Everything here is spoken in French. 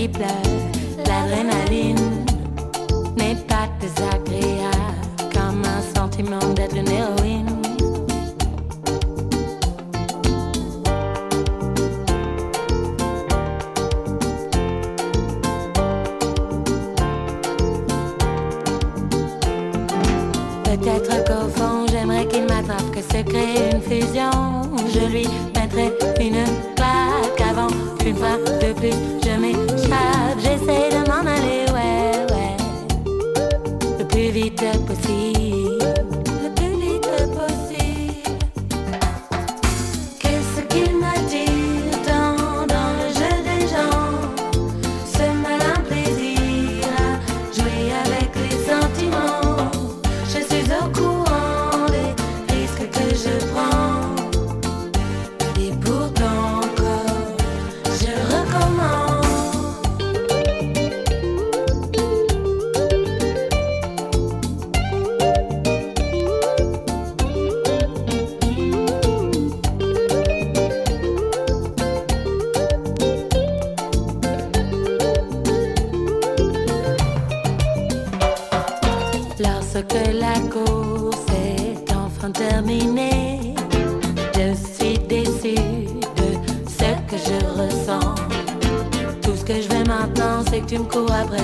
terrible. L'adrénaline n'est pas désagréable comme un sentiment d'être une héroïne. Peut-être qu'au fond j'aimerais qu'il m'attrape, que se crée une fusion. Je lui mettrai une claque avant qu'une fois de plus je m'échappe. J'essaie de m'en aller, ouais, ouais, le plus vite possible, le plus vite possible. Qu'est-ce qu'il m'a dit dans le jeu des gens, ce malin plaisir à jouer avec les sentiments. Je suis au courant des risques que je prends, et pourtant encore je recommence. Lorsque la course est enfin terminée, je suis déçue de ce que je ressens. Tout ce que je veux maintenant, c'est que tu me cours après,